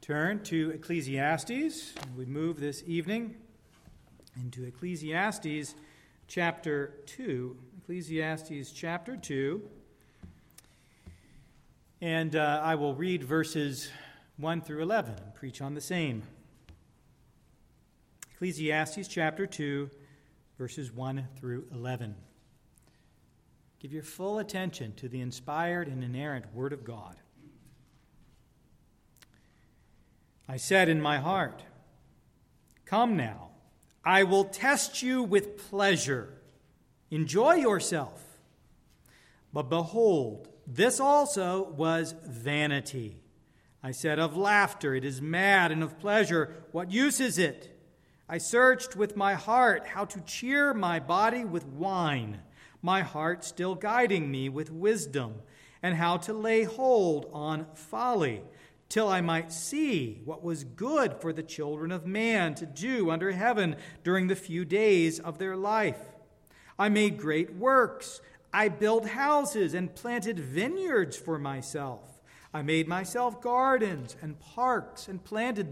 turn to Ecclesiastes. We move this evening into Ecclesiastes chapter 2. Ecclesiastes chapter 2. And I will read verses 1 through 11 and preach on the same. Ecclesiastes chapter 2, verses 1 through 11. Give your full attention to the inspired and inerrant Word of God. I said in my heart, "Come now, I will test you with pleasure. Enjoy yourself." But behold, this also was vanity. I said of laughter, "It is mad," and of pleasure, "What use is it?" I searched with my heart how to cheer my body with wine, my heart still guiding me with wisdom, and how to lay hold on folly, till I might see what was good for the children of man to do under heaven during the few days of their life. I made great works. I built houses and planted vineyards for myself. I made myself gardens and parks and planted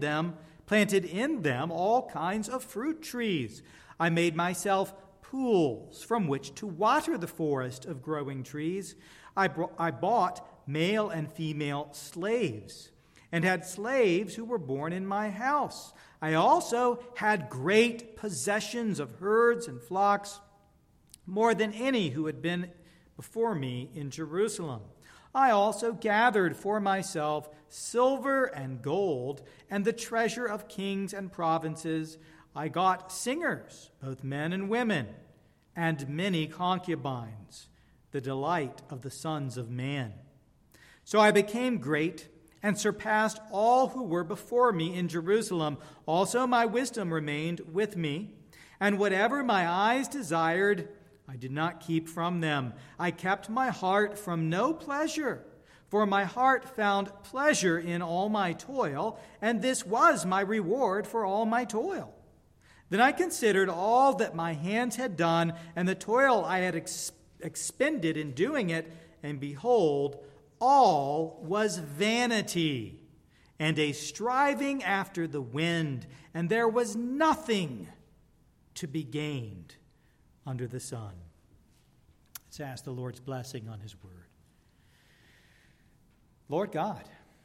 in them all kinds of fruit trees. I made myself pools from which to water the forest of growing trees. I bought male and female slaves, and had slaves who were born in my house. I also had great possessions of herds and flocks, more than any who had been before me in Jerusalem. I also gathered for myself silver and gold, and the treasure of kings and provinces. I got singers, both men and women, and many concubines, the delight of the sons of man. So I became great and surpassed all who were before me in Jerusalem. Also my wisdom remained with me, and whatever my eyes desired, I did not keep from them. I kept my heart from no pleasure, for my heart found pleasure in all my toil, and this was my reward for all my toil. Then I considered all that my hands had done, and the toil I had expended in doing it, and behold, all was vanity and a striving after the wind, and there was nothing to be gained under the sun. Let's ask the Lord's blessing on his word. Lord God,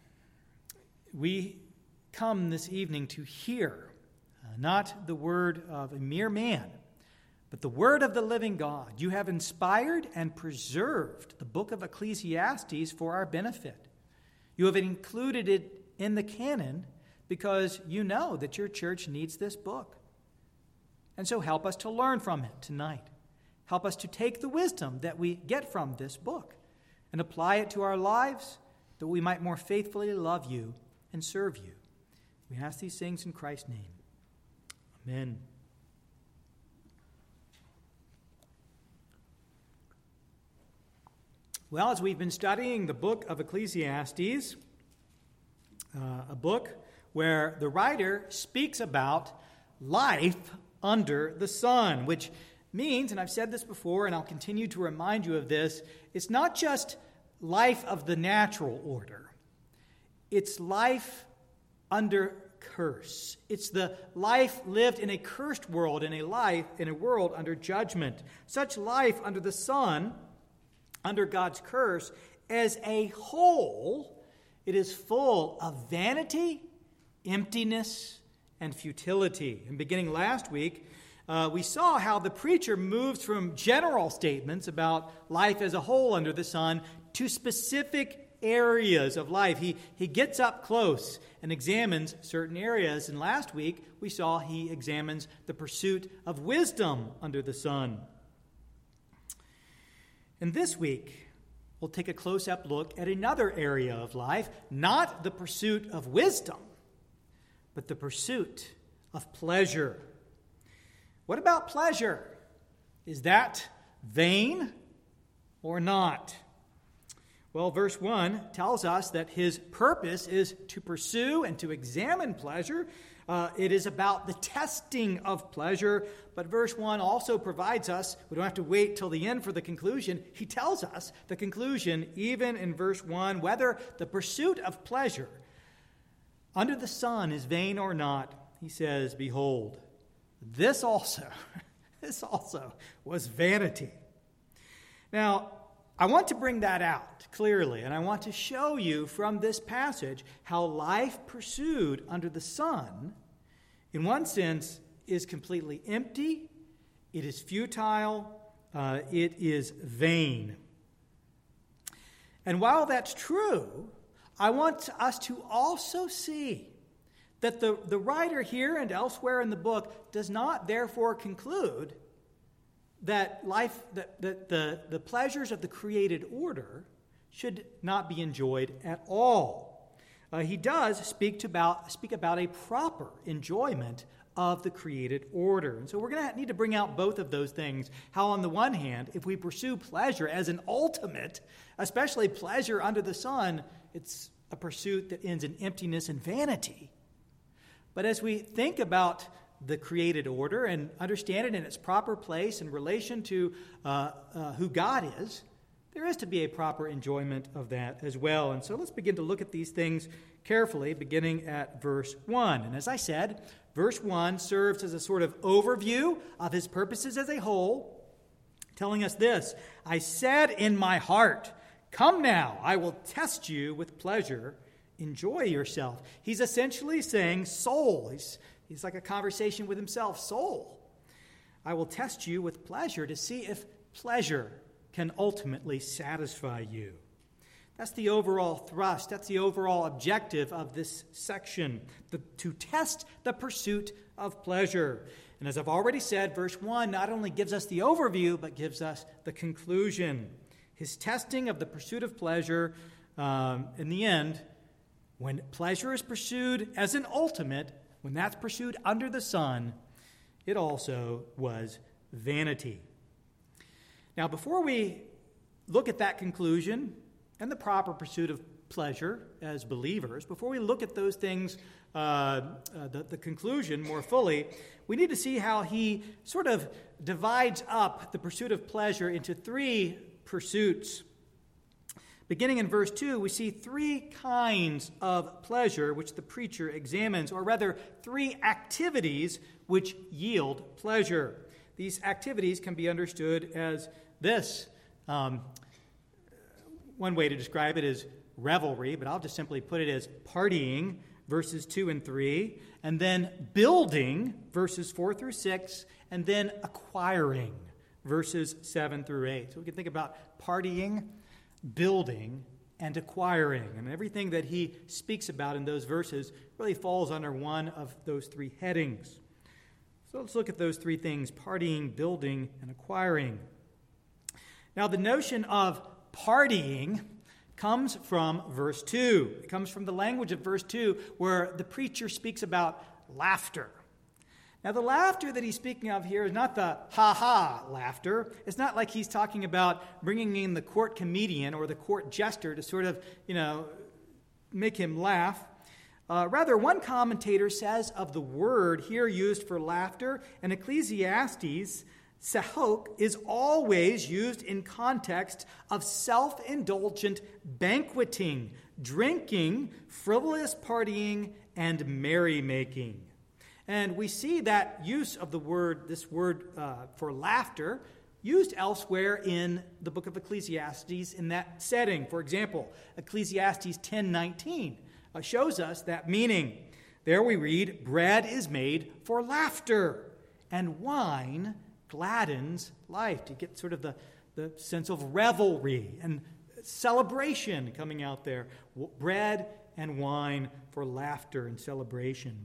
we come this evening to hear not the word of a mere man, but the word of the living God. You have inspired and preserved the book of Ecclesiastes for our benefit. You have included it in the canon because you know that your church needs this book. And so help us to learn from it tonight. Help us to take the wisdom that we get from this book and apply it to our lives that we might more faithfully love you and serve you. We ask these things in Christ's name. Amen. Well, as we've been studying the book of Ecclesiastes, a book where the writer speaks about life under the sun, which means, and I've said this before and I'll continue to remind you of this, it's not just life of the natural order. It's life under curse. It's the life lived in a cursed world, in a world under judgment. Such life under the sun, under God's curse, as a whole, it is full of vanity, emptiness, and futility. And beginning last week, we saw how the preacher moves from general statements about life as a whole under the sun to specific areas of life. He gets up close and examines certain areas. And last week, we saw he examines the pursuit of wisdom under the sun. And this week, we'll take a close-up look at another area of life, not the pursuit of wisdom, but the pursuit of pleasure. What about pleasure? Is that vain or not? Well, verse 1 tells us that his purpose is to pursue and to examine pleasure. It is about the testing of pleasure. But verse 1 also provides us, we don't have to wait till the end for the conclusion. He tells us the conclusion, even in verse 1, whether the pursuit of pleasure under the sun is vain or not, he says, behold, this also was vanity. Now, I want to bring that out clearly, and I want to show you from this passage how life pursued under the sun, in one sense, is completely empty, it is futile, it is vain. And while that's true, I want us to also see that the writer here and elsewhere in the book does not therefore conclude that the pleasures of the created order should not be enjoyed at all. He does speak about a proper enjoyment of the created order. And so we're going to need to bring out both of those things. How on the one hand, if we pursue pleasure as an ultimate, especially pleasure under the sun, it's a pursuit that ends in emptiness and vanity. But as we think about the created order and understand it in its proper place in relation to who God is, there is to be a proper enjoyment of that as well. And so let's begin to look at these things carefully, beginning at verse 1. And as I said, verse 1 serves as a sort of overview of his purposes as a whole, telling us this: I said in my heart, come now, I will test you with pleasure. Enjoy yourself. He's essentially saying, soul. He's like a conversation with himself. Soul, I will test you with pleasure to see if pleasure can ultimately satisfy you. That's the overall thrust. That's the overall objective of this section, to test the pursuit of pleasure. And as I've already said, verse 1 not only gives us the overview, but gives us the conclusion. His testing of the pursuit of pleasure, in the end, when pleasure is pursued as an ultimate, when that's pursued under the sun, it also was vanity. Now, before we look at that conclusion and the proper pursuit of pleasure as believers, before we look at those things, the conclusion more fully, we need to see how he sort of divides up the pursuit of pleasure into three pursuits. Beginning in verse 2, we see three kinds of pleasure which the preacher examines, or rather, three activities which yield pleasure. These activities can be understood as this. One way to describe it is revelry, but I'll just simply put it as partying, verses 2 and 3, and then building, verses 4 through 6, and then acquiring, verses 7 through 8. So we can think about partying, building, and acquiring. And everything that he speaks about in those verses really falls under one of those three headings. So let's look at those three things: partying, building, and acquiring. Now, the notion of partying comes from verse 2. It comes from the language of verse 2, where the preacher speaks about laughter. Now, the laughter that he's speaking of here is not the ha-ha laughter. It's not like he's talking about bringing in the court comedian or the court jester to sort of, make him laugh. Rather, one commentator says of the word here used for laughter in Ecclesiastes, sahok is always used in context of self-indulgent banqueting, drinking, frivolous partying, and merrymaking. And we see that use of this word for laughter, used elsewhere in the book of Ecclesiastes in that setting. For example, Ecclesiastes 10:19 shows us that meaning. There we read, bread is made for laughter, and wine gladdens life. To get sort of the sense of revelry and celebration coming out there. Bread and wine for laughter and celebration.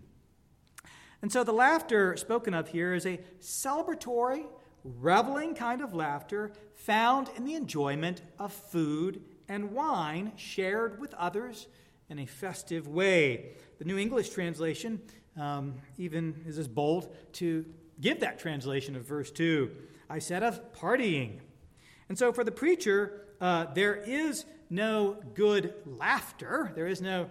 And so the laughter spoken of here is a celebratory, reveling kind of laughter found in the enjoyment of food and wine shared with others in a festive way. The New English translation even is as bold to give that translation of verse 2. I said of partying. And so for the preacher, there is no good laughter. There's not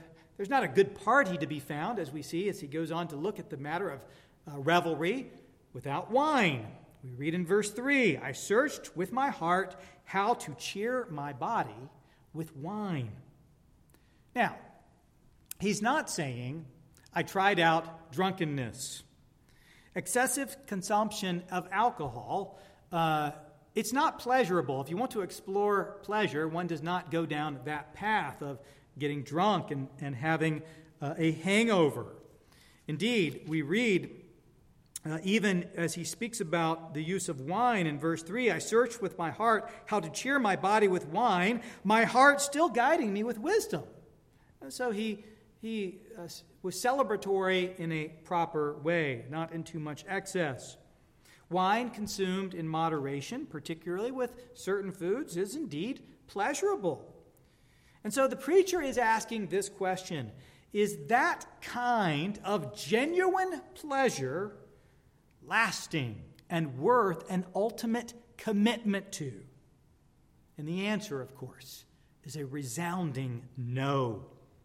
a good party to be found, as we see as he goes on to look at the matter of revelry without wine. We read in verse 3, I searched with my heart how to cheer my body with wine. Now, He's not saying, I tried out drunkenness. Excessive consumption of alcohol, it's not pleasurable. If you want to explore pleasure, one does not go down that path of getting drunk and having a hangover. Indeed, we read, even as he speaks about the use of wine in verse 3, I searched with my heart how to cheer my body with wine, my heart still guiding me with wisdom. And so he was celebratory in a proper way, not in too much excess. Wine consumed in moderation, particularly with certain foods, is indeed pleasurable. And so the preacher is asking this question: is that kind of genuine pleasure lasting and worth an ultimate commitment to? And the answer, of course, is a resounding no.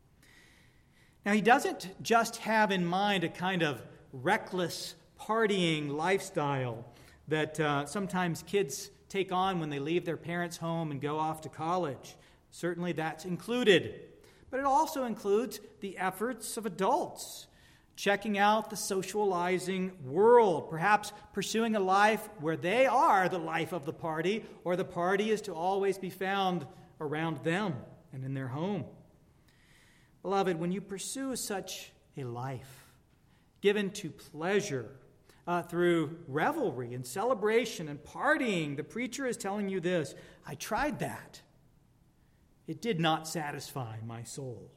Now, he doesn't just have in mind a kind of reckless partying lifestyle that sometimes kids take on when they leave their parents' home and go off to college. Certainly that's included. But it also includes the efforts of adults, checking out the socializing world, perhaps pursuing a life where they are the life of the party, or the party is to always be found around them and in their home. Beloved, when you pursue such a life, given to pleasure through revelry and celebration and partying, the preacher is telling you this: I tried that. It did not satisfy my soul.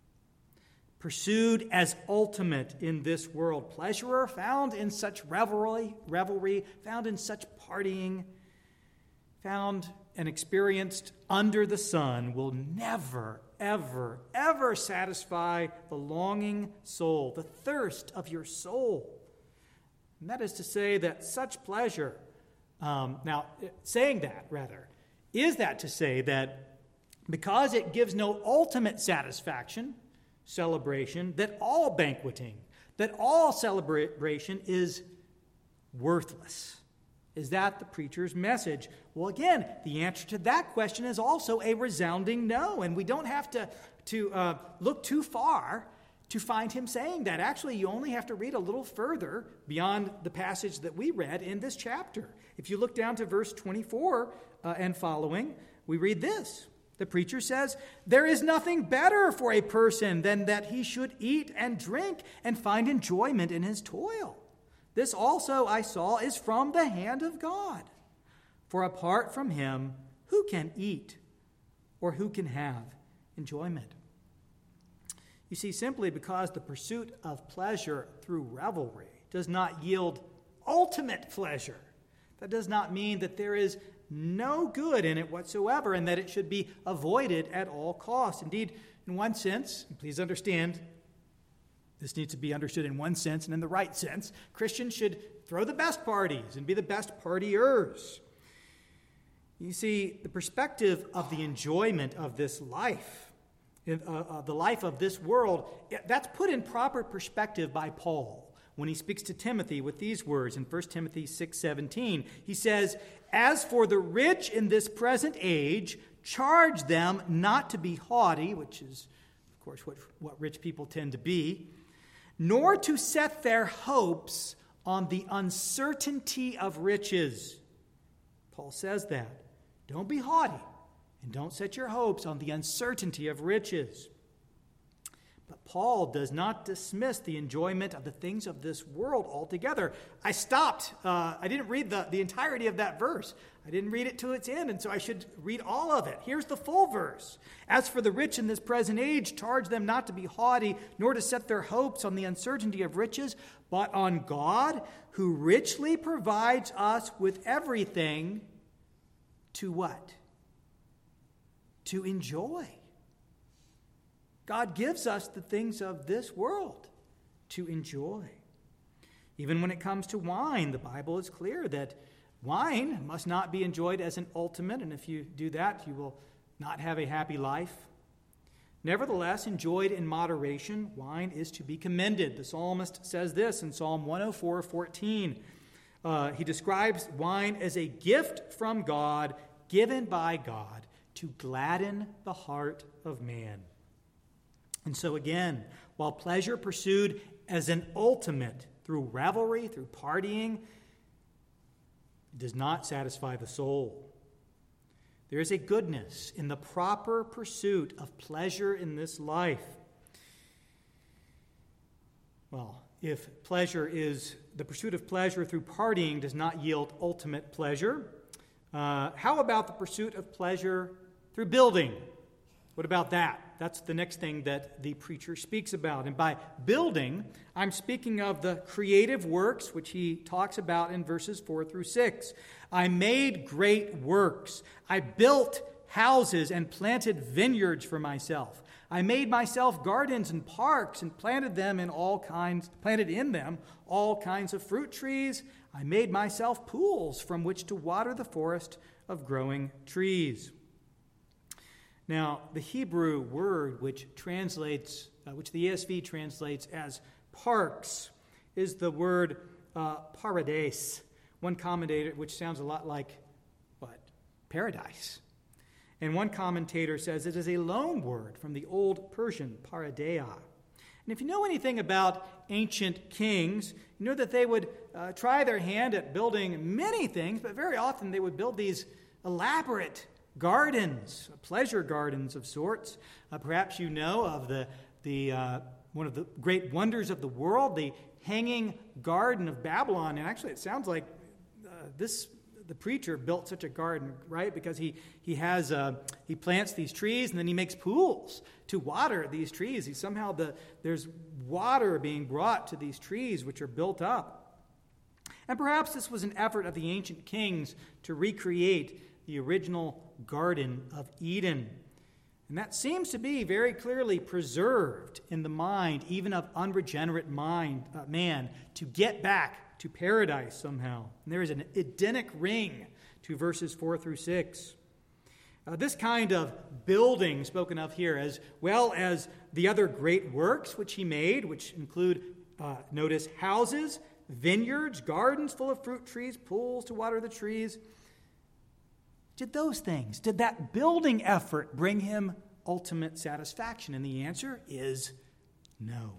Pursued as ultimate in this world, pleasure found in such revelry, found in such partying, found and experienced under the sun will never, ever, ever satisfy the longing soul, the thirst of your soul. And that is to say that such pleasure, is that to say that because it gives no ultimate satisfaction, celebration, that all banqueting, that all celebration is worthless? Is that the preacher's message? Well, again, the answer to that question is also a resounding no, and we don't have to look too far to find him saying that. Actually, you only have to read a little further beyond the passage that we read in this chapter. If you look down to verse 24 and following, we read this. The preacher says, there is nothing better for a person than that he should eat and drink and find enjoyment in his toil. This also I saw is from the hand of God. For apart from him, who can eat or who can have enjoyment? You see, simply because the pursuit of pleasure through revelry does not yield ultimate pleasure, that does not mean that there is no good in it whatsoever and that it should be avoided at all costs. Indeed, in one sense, and please understand, this needs to be understood in one sense and in the right sense, Christians should throw the best parties and be the best partiers. You see, the perspective of the enjoyment of this life, the life of this world, that's put in proper perspective by Paul when he speaks to Timothy with these words in 1 Timothy 6:17. He says, as for the rich in this present age, charge them not to be haughty, which is, of course, what rich people tend to be, nor to set their hopes on the uncertainty of riches. Paul says that. Don't be haughty, and don't set your hopes on the uncertainty of riches. But Paul does not dismiss the enjoyment of the things of this world altogether. I stopped. I didn't read the entirety of that verse. I didn't read it to its end, and so I should read all of it. Here's the full verse. As for the rich in this present age, charge them not to be haughty, nor to set their hopes on the uncertainty of riches, but on God, who richly provides us with everything to what? To enjoy. God gives us the things of this world to enjoy. Even when it comes to wine, the Bible is clear that wine must not be enjoyed as an ultimate, and if you do that, you will not have a happy life. Nevertheless, enjoyed in moderation, wine is to be commended. The psalmist says this in Psalm 104:14. He describes wine as a gift from God, given by God to gladden the heart of man. And so again, while pleasure pursued as an ultimate through revelry, through partying, it does not satisfy the soul. There is a goodness in the proper pursuit of pleasure in this life. Well, if the pursuit of pleasure through partying does not yield ultimate pleasure, how about the pursuit of pleasure through building? What about that? That's the next thing that the preacher speaks about. And by building, I'm speaking of the creative works, which he talks about in verses 4 through 6. I made great works. I built houses and planted vineyards for myself. I made myself gardens and parks and planted in them all kinds of fruit trees. I made myself pools from which to water the forest of growing trees. Now, the Hebrew word which the ESV translates as parks is the word parades. One commentator, which sounds a lot like what? Paradise. And one commentator says it is a loan word from the Old Persian, paradeia. And if you know anything about ancient kings, you know that they would try their hand at building many things, but very often they would build these elaborate gardens, pleasure gardens of sorts. Perhaps you know of one of the great wonders of the world, the Hanging Garden of Babylon. And actually, it sounds like the preacher built such a garden, right? Because he plants these trees and then he makes pools to water these trees. There's water being brought to these trees which are built up. And perhaps this was an effort of the ancient kings to recreate the original Garden of Eden. And that seems to be very clearly preserved in the mind, even of unregenerate man, to get back to paradise somehow. And there is an Edenic ring to verses 4 through 6. This kind of building spoken of here, as well as the other great works which he made, which include, notice, houses, vineyards, gardens full of fruit trees, pools to water the trees. Did that building effort bring him ultimate satisfaction? And the answer is no.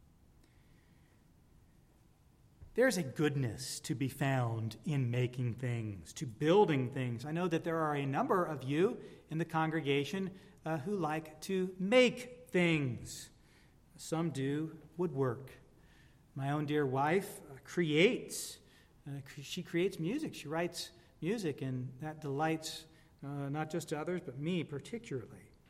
There's a goodness to be found in making things, to building things. I know that there are a number of you in the congregation who like to make things. Some do woodwork. My own dear wife creates. She creates music. She writes music, and that delights not just others, but me particularly.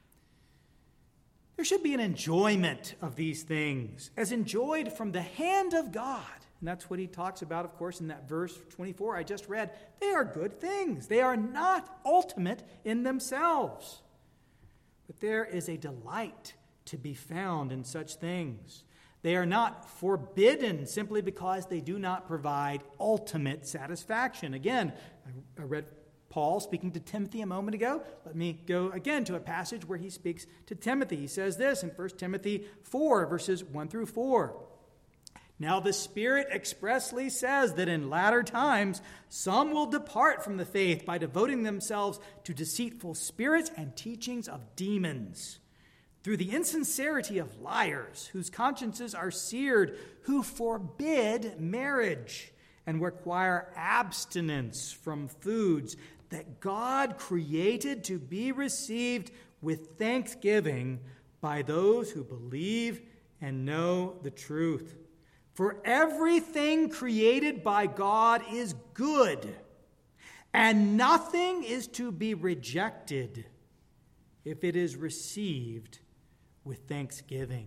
There should be an enjoyment of these things, as enjoyed from the hand of God. And that's what he talks about, of course, in that verse 24 I just read. They are good things. They are not ultimate in themselves. But there is a delight to be found in such things. They are not forbidden simply because they do not provide ultimate satisfaction. Again, I read Paul speaking to Timothy a moment ago. Let me go again to a passage where he speaks to Timothy. He says this in 1 Timothy 4, verses 1 through 4. Now the Spirit expressly says that in latter times some will depart from the faith by devoting themselves to deceitful spirits and teachings of demons, through the insincerity of liars, whose consciences are seared, who forbid marriage and require abstinence from foods that God created to be received with thanksgiving by those who believe and know the truth. For everything created by God is good, and nothing is to be rejected if it is received with thanksgiving.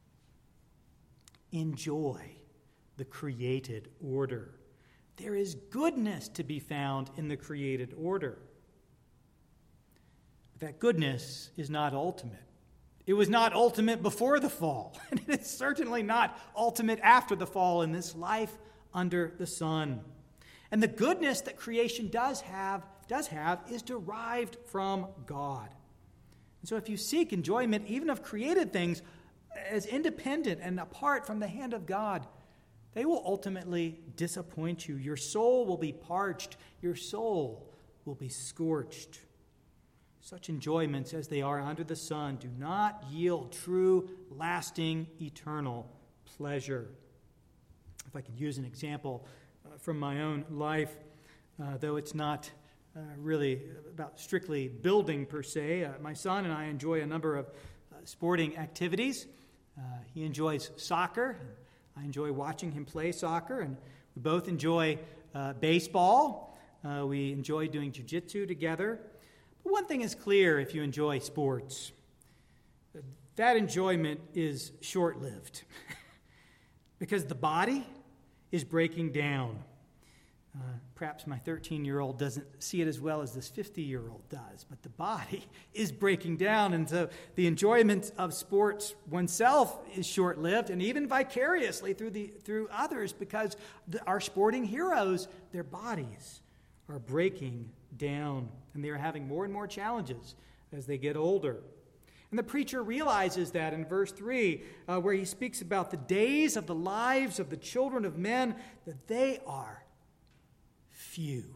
Enjoy the created order. There is goodness to be found in the created order. But that goodness is not ultimate. It was not ultimate before the fall, and it is certainly not ultimate after the fall in this life under the sun. And the goodness that creation does have is derived from God. And so if you seek enjoyment even of created things as independent and apart from the hand of God, they will ultimately disappoint you. Your soul will be parched. Your soul will be scorched. such enjoyments as they are under the sun do not yield true, lasting, eternal pleasure. If I could use an example from my own life, though it's not really about strictly building per se, my son and I enjoy a number of sporting activities. He enjoys soccer. I enjoy watching him play soccer, and we both enjoy baseball. We enjoy doing jiu-jitsu together. But one thing is clear if you enjoy sports. That enjoyment is short-lived because the body is breaking down. Perhaps my 13-year-old doesn't see it as well as this 50-year-old does, but the body is breaking down, and so the enjoyment of sports oneself is short-lived, and even vicariously through others, because our sporting heroes, their bodies are breaking down, and they are having more and more challenges as they get older. And the preacher realizes that in verse 3, where he speaks about the days of the lives of the children of men, that they are few.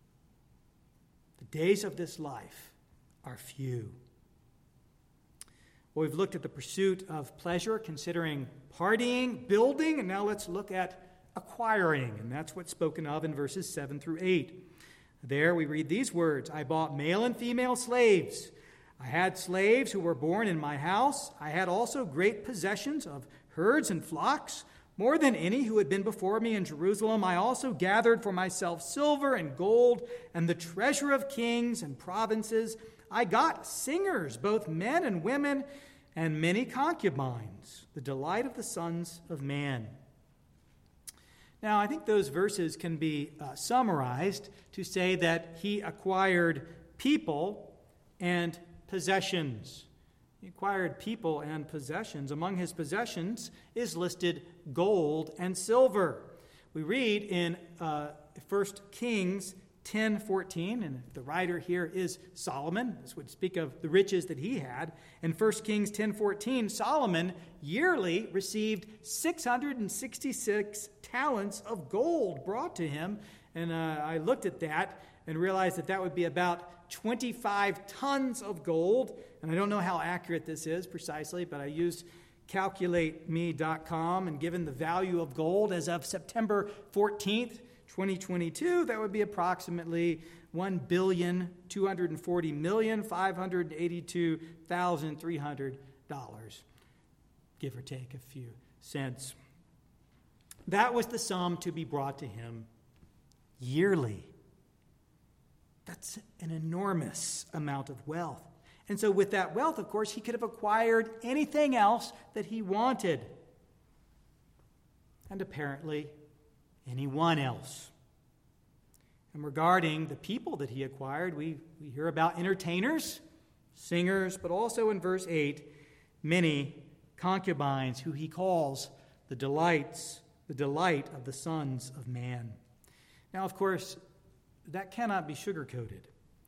The days of this life are few. Well, we've looked at the pursuit of pleasure, considering partying, building, and now let's look at acquiring, and that's what's spoken of in verses 7 through 8. There we read these words, I bought male and female slaves. I had slaves who were born in my house. I had also great possessions of herds and flocks, more than any who had been before me in Jerusalem. I also gathered for myself silver and gold and the treasure of kings and provinces. I got singers, both men and women, and many concubines, the delight of the sons of man. Now, I think those verses can be summarized to say that he acquired people and possessions. He acquired people and possessions. Among his possessions is listed gold and silver. We read in 1 Kings 10:14, and the writer here is Solomon. This would speak of the riches that he had. In 1 Kings 10:14, Solomon yearly received 666 talents of gold brought to him. And I looked at that and realized that that would be about 25 tons of gold. And I don't know how accurate this is precisely, but I used calculateme.com, and given the value of gold as of September 14th, 2022, that would be approximately $1,240,582,300, give or take a few cents. That was the sum to be brought to him yearly. That's an enormous amount of wealth. And so with that wealth, of course, he could have acquired anything else that he wanted. And apparently, anyone else. And regarding the people that he acquired, we hear about entertainers, singers, but also in verse 8, many concubines who he calls the delight of the sons of man. Now, of course, that cannot be sugar-coated.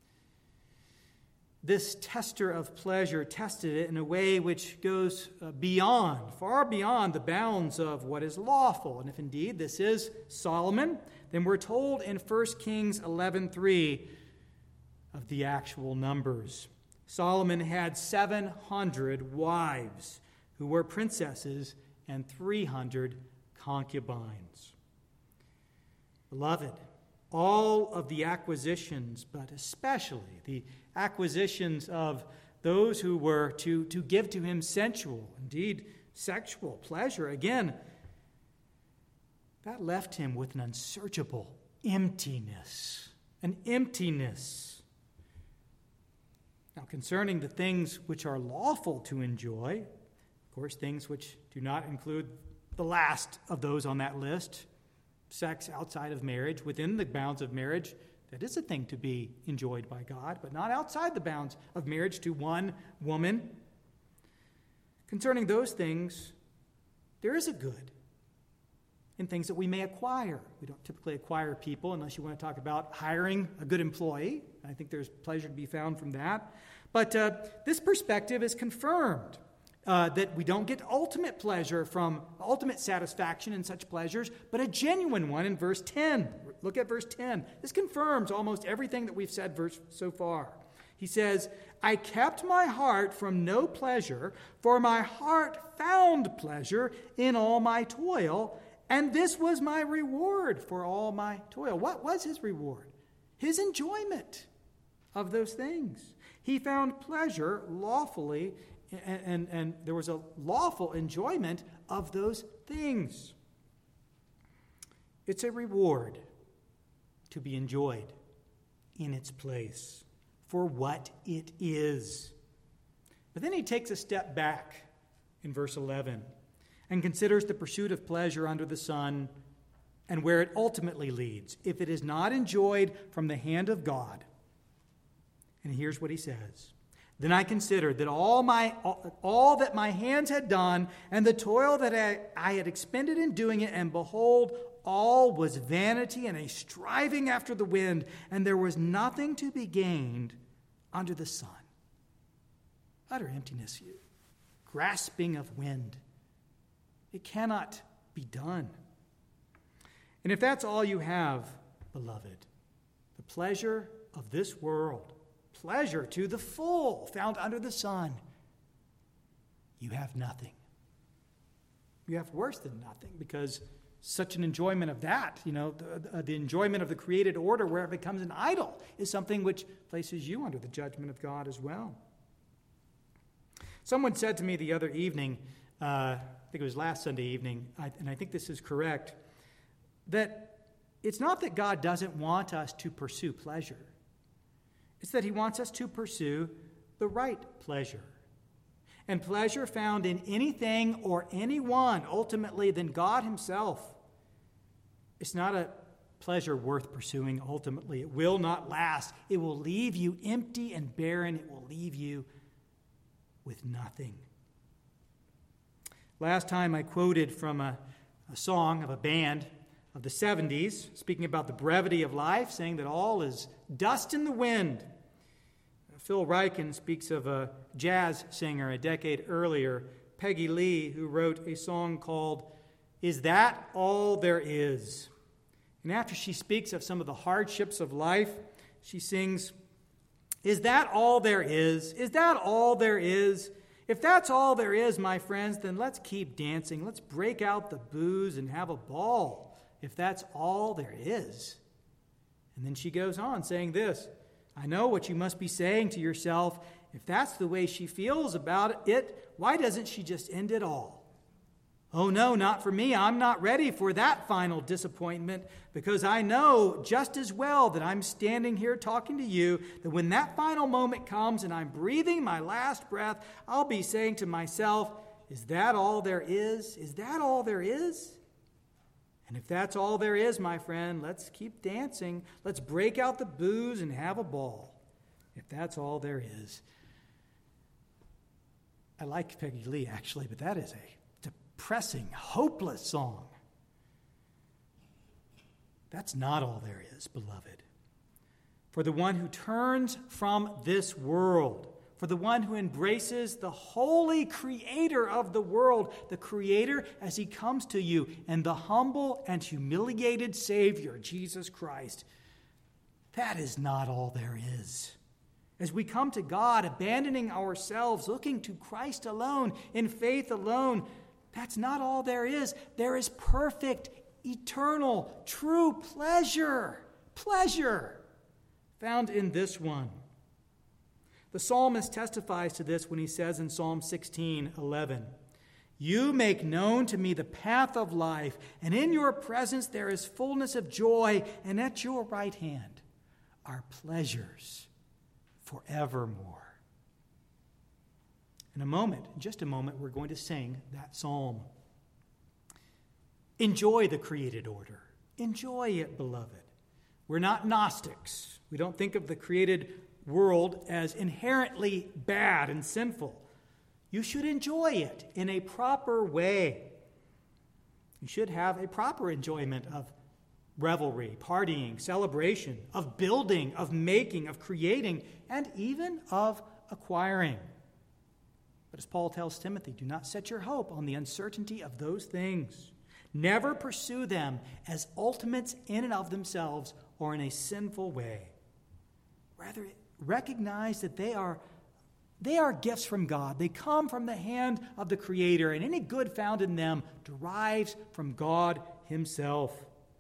This tester of pleasure tested it in a way which goes far beyond the bounds of what is lawful. And if indeed this is Solomon, then we're told in 1 Kings 11:3 of the actual numbers. Solomon had 700 wives who were princesses and 300 concubines. Beloved, all of the acquisitions, but especially the acquisitions of those who were to give to him sensual, indeed sexual pleasure, again, that left him with an unsearchable emptiness. An emptiness. Now, concerning the things which are lawful to enjoy, of course, things which do not include the last of those on that list, sex outside of marriage, within the bounds of marriage, that is a thing to be enjoyed by God, but not outside the bounds of marriage to one woman. Concerning those things, there is a good in things that we may acquire. We don't typically acquire people unless you want to talk about hiring a good employee. I think there's pleasure to be found from that. But this perspective is confirmed. That we don't get ultimate pleasure from ultimate satisfaction in such pleasures, but a genuine one in verse 10. Look at verse 10. This confirms almost everything that we've said so far. He says, I kept my heart from no pleasure, for my heart found pleasure in all my toil, and this was my reward for all my toil. What was his reward? His enjoyment of those things. He found pleasure lawfully, and there was a lawful enjoyment of those things. It's a reward to be enjoyed in its place for what it is. But then he takes a step back in verse 11 and considers the pursuit of pleasure under the sun and where it ultimately leads if it is not enjoyed from the hand of God. And here's what he says. Then I considered that all that my hands had done and the toil that I had expended in doing it, and behold, all was vanity and a striving after the wind, and there was nothing to be gained under the sun. Utter emptiness, grasping of wind. It cannot be done. And if that's all you have, beloved, the pleasure of this world, pleasure to the full found under the sun, you have nothing. You have worse than nothing, because such an enjoyment of that, the enjoyment of the created order where it becomes an idol, is something which places you under the judgment of God as well. Someone said to me the other evening, I think it was last Sunday evening, and I think this is correct, that it's not that God doesn't want us to pursue pleasure. It's that he wants us to pursue the right pleasure. And pleasure found in anything or anyone, ultimately, than God himself. It's not a pleasure worth pursuing, ultimately. It will not last. It will leave you empty and barren. It will leave you with nothing. Last time I quoted from a song of a band of the 70s, speaking about the brevity of life, saying that all is dust in the wind. Phil Ryken speaks of a jazz singer a decade earlier, Peggy Lee, who wrote a song called Is That All There Is? And after she speaks of some of the hardships of life, she sings, Is that all there is? Is that all there is? If that's all there is, my friends, then let's keep dancing. Let's break out the booze and have a ball, if that's all there is. And then she goes on saying this, I know what you must be saying to yourself. If that's the way she feels about it, why doesn't she just end it all? Oh, no, not for me. I'm not ready for that final disappointment, because I know just as well that I'm standing here talking to you, that when that final moment comes and I'm breathing my last breath, I'll be saying to myself, is that all there is? Is that all there is? And if that's all there is, my friend, let's keep dancing. Let's break out the booze and have a ball, if that's all there is. I like Peggy Lee, actually, but that is a depressing, hopeless song. That's not all there is, beloved. For the one who turns from this world, for the one who embraces the holy creator of the world, the creator as he comes to you, and the humble and humiliated Savior, Jesus Christ, that is not all there is. As we come to God, abandoning ourselves, looking to Christ alone, in faith alone, that's not all there is. There is perfect, eternal, true pleasure found in this one. The psalmist testifies to this when he says in Psalm 16:11, You make known to me the path of life, and in your presence there is fullness of joy, and at your right hand are pleasures forevermore. In just a moment, we're going to sing that psalm. Enjoy the created order. Enjoy it, beloved. We're not Gnostics. We don't think of the created world as inherently bad and sinful. You should enjoy it in a proper way. You should have a proper enjoyment of revelry, partying, celebration, of building, of making, of creating, and even of acquiring. But as Paul tells Timothy, do not set your hope on the uncertainty of those things. Never pursue them as ultimates in and of themselves or in a sinful way. recognize that they are gifts from God. They come from the hand of the Creator, and any good found in them derives from God Himself.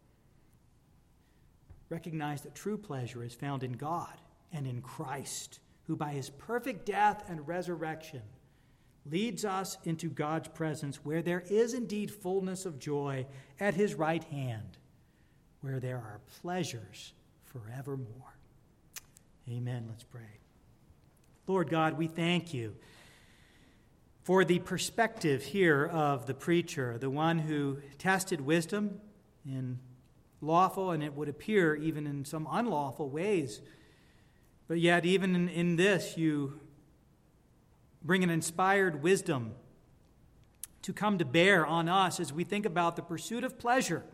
Recognize that true pleasure is found in God and in Christ, who by His perfect death and resurrection leads us into God's presence, where there is indeed fullness of joy at His right hand, where there are pleasures forevermore. Amen. Let's pray. Lord God, we thank You for the perspective here of the preacher, the one who tested wisdom in lawful, and it would appear even in some unlawful ways. But yet, even in this, You bring an inspired wisdom to come to bear on us as we think about the pursuit of pleasure.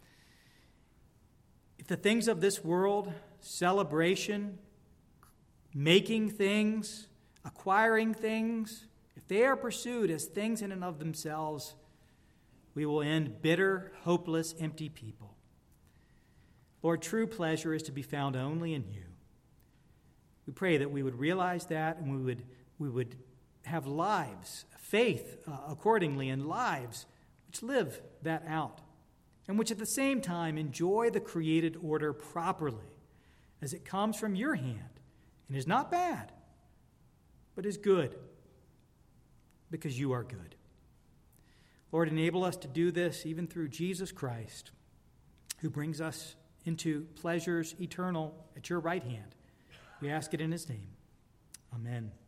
If the things of this world, celebration, making things, acquiring things, if they are pursued as things in and of themselves, we will end bitter, hopeless, empty people. Lord, true pleasure is to be found only in You. We pray that we would realize that, and we would have lives, faith accordingly, and lives which live that out, and which at the same time enjoy the created order properly, as it comes from Your hand, and is not bad, but is good, because You are good. Lord, enable us to do this even through Jesus Christ, who brings us into pleasures eternal at Your right hand. We ask it in His name. Amen.